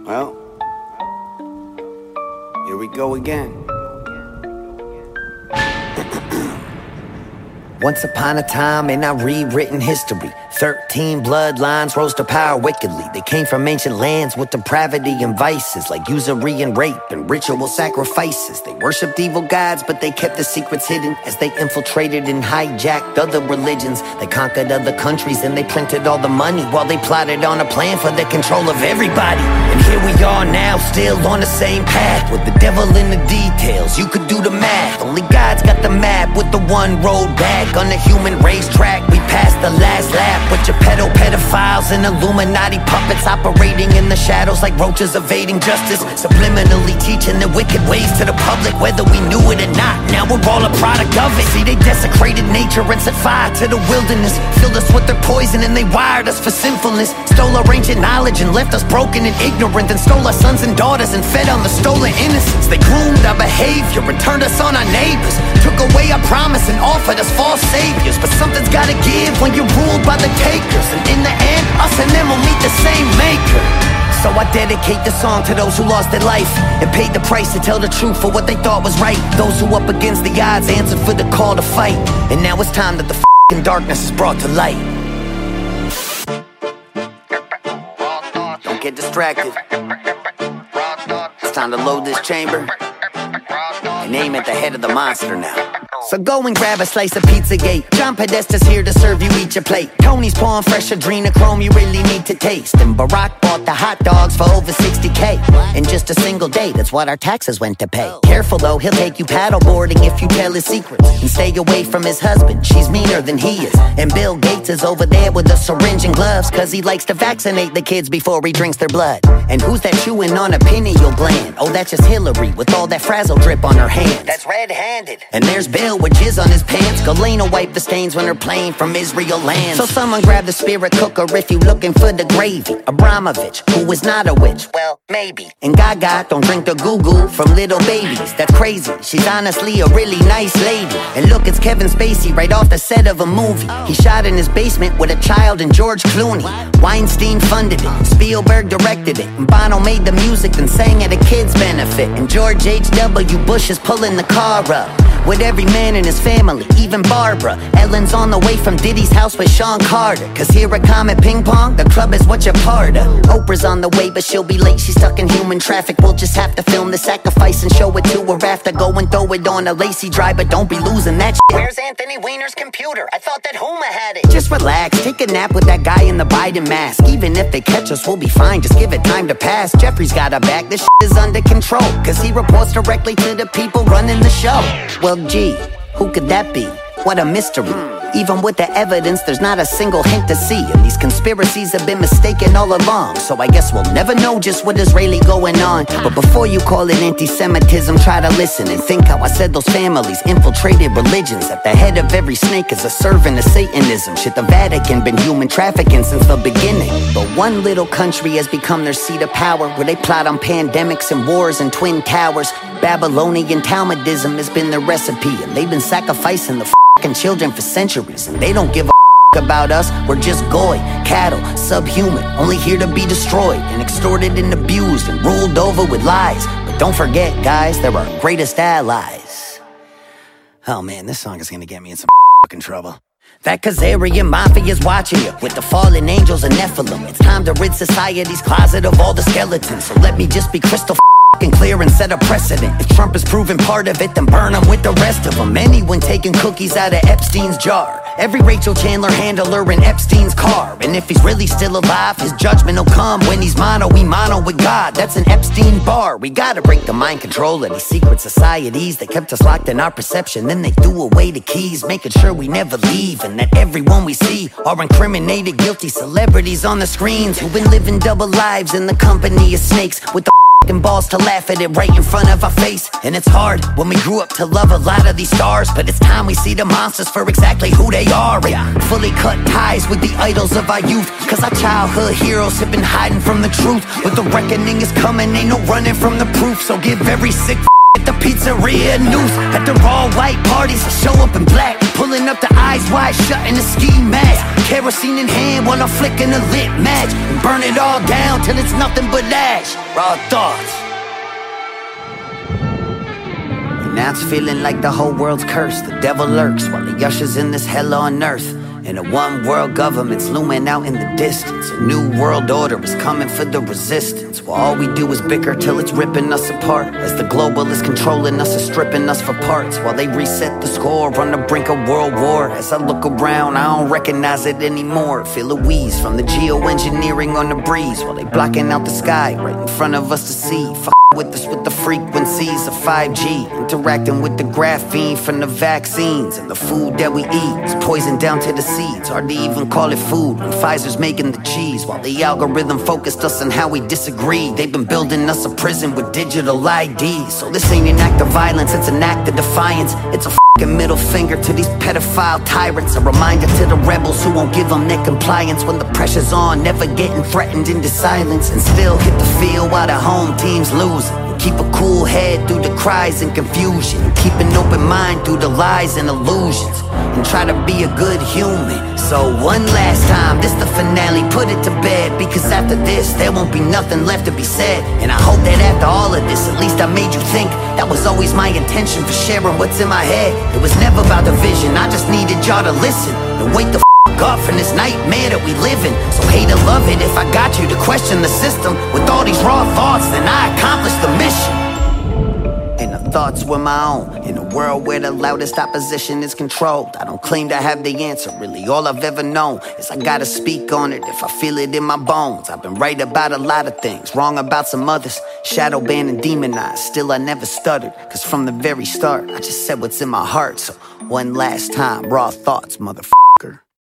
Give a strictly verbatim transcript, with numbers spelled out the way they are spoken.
Well, here we go again. Once upon a time in our rewritten history, thirteen bloodlines rose to power wickedly. They came from ancient lands with depravity and vices, like usury and rape and ritual sacrifices. They worshipped evil gods, but they kept the secrets hidden as they infiltrated and hijacked other religions. They conquered other countries and they printed all the money while they plotted on a plan for the control of everybody. And here we are now, still on the same path, with the devil in the details. You could do the math. Only God's got the map with the one road back. On the human racetrack, we passed the last lap with your pedo pedophiles and Illuminati puppets operating in the shadows like roaches evading justice, subliminally teaching the wicked ways to the public, whether we knew it or not. Now we're all a product of it. See, they desecrated nature and set fire to the wilderness, filled us with their poison and they wired us for sinfulness. Stole our ancient knowledge and left us broken and ignorant, and stole our sons and daughters and fed on the stolen innocence. They groomed our behavior and turned us on our neighbors, took away our promise and offered us false saviors. But something's gotta give when you're ruled by the takers, and in the end, us and them will meet the same maker. So I dedicate this song to those who lost their life and paid the price to tell the truth for what they thought was right. Those who up against the odds answered for the call to fight, and now it's time that the f***ing darkness is brought to light. Don't get distracted. It's time to load this chamber and aim at the head of the monster now. So go and grab a slice of Pizzagate. John Podesta's here to serve you each a plate. Tony's pouring fresh adrenochrome you really need to taste. And Barack bought the hot dogs for over sixty K in just a single day. That's what our taxes went to pay. Careful though, he'll take you paddleboarding if you tell his secrets. And stay away from his husband, she's meaner than he is. And Bill Gates is over there with a syringe and gloves, cause he likes to vaccinate the kids before he drinks their blood. And who's that chewing on a pineal gland? Oh, that's just Hillary with all that frazzle drip on her hands. That's red-handed. And there's Bill with jizz on his pants. Galena wiped the stains when her plane from Israel lands. So someone grab the spirit cooker if you looking for the gravy. Abramovich, who is not a witch, well, maybe. And Gaga don't drink the goo-goo from little babies. That's crazy, she's honestly a really nice lady. And look, it's Kevin Spacey right off the set of a movie. He shot in his basement with a child and George Clooney. Weinstein funded it, Spielberg directed it, and Bono made the music and sang at a kid's benefit. And George H W Bush is pulling the car up with every man in his family, even Barbara. Ellen's on the way from Diddy's house with Sean Carter, cause here at Comet Ping Pong, the club is what you're part of. Oprah's on the way, but she'll be late, she's stuck in human traffic. We'll just have to film the sacrifice and show it to her after. Go and throw it on a lacy dry, but don't be losing that shit. Where's Anthony Weiner's computer? I thought that Huma had it. Just relax, take a nap with that guy in the Biden mask. Even if they catch us, we'll be fine, just give it time to pass. Jeffrey's got our back, this shit is under control, cause he reports directly to the people running the show. Well, gee, who could that be? What a mystery. Even with the evidence, there's not a single hint to see. And these conspiracies have been mistaken all along. So I guess we'll never know just what is really going on. But before you call it anti-Semitism, try to listen and think how I said those families infiltrated religions. At the head of every snake is a servant of Satanism. Shit, the Vatican been human trafficking since the beginning. But one little country has become their seat of power, where they plot on pandemics and wars and twin towers. Babylonian Talmudism has been their recipe, and they've been sacrificing the f***ing children for centuries. And they don't give a f*** about us. We're just goy, cattle, subhuman, only here to be destroyed and extorted and abused and ruled over with lies. But don't forget, guys, they're our greatest allies. Oh man, this song is gonna get me in some f***ing trouble. That Khazarian Mafia's watching you with the fallen angels and Nephilim. It's time to rid society's closet of all the skeletons. So let me just be crystal clear and set a precedent. If Trump is proven part of it, then burn him with the rest of them. Anyone taking cookies out of Epstein's jar, every Rachel Chandler handler in Epstein's car. And if he's really still alive, his judgment will come when he's mono, we mono with God. That's an Epstein bar. We gotta break the mind control of these secret societies that kept us locked in our perception. Then they threw away the keys, making sure we never leave, and that everyone we see are incriminated, guilty celebrities on the screens who've been living double lives in the company of snakes with the and balls to laugh at it right in front of our face. And it's hard when we grew up to love a lot of these stars, but it's time we see the monsters for exactly who they are, and fully cut ties with the idols of our youth, cause our childhood heroes have been hiding from the truth. But the reckoning is coming, ain't no running from the proof. So give every sick at the pizzeria, news at the all-white parties. I show up in black, pulling up the eyes wide shut in a ski mask. Kerosene in hand while I'm flicking a lit match, and burn it all down till it's nothing but ash. Raw thoughts. And now it's feeling like the whole world's cursed. The devil lurks while he ushers in this hell on earth. And a one world government's looming out in the distance. A new world order is coming for the resistance, while all we do is bicker till it's ripping us apart, as the globalists controlling us and stripping us for parts, while they reset the score on the brink of world war. As I look around, I don't recognize it anymore. Feel a wheeze from the geoengineering on the breeze, while they blocking out the sky right in front of us to see. Fuck with us with the frequencies of five G, interacting with the graphene from the vaccines, and the food that we eat is poison down to the seeds. Hard to even call it food when Pfizer's making the cheese, while the algorithm focused us on how we disagree. They've been building us a prison with digital I Ds. So this ain't an act of violence, it's an act of defiance. It's a fucking middle finger to these pedophile tyrants, a reminder to the rebels who won't give them their compliance when the pressure's on, never getting threatened into silence, and still hit the field while the home teams lose. Keep a cool head through the cries and confusion, keep an open mind through the lies and illusions, and try to be a good human. So one last time, this the finale, put it to bed, because after this there won't be nothing left to be said. And I hope that after all of this, at least I made you think. That was always my intention for sharing what's in my head. It was never about the vision, I just needed y'all to listen and wake the f*** up from this nightmare that we live in. So hate or love it, if I got you to question the system with all these raw thoughts, then I accomplished the mission. And the thoughts were my own, in a world where the loudest opposition is controlled. I don't claim to have the answer, really all I've ever known is I gotta speak on it if I feel it in my bones. I've been right about a lot of things, wrong about some others, shadow banned and demonized, still I never stuttered, cause from the very start I just said what's in my heart. So one last time, raw thoughts, motherfucker.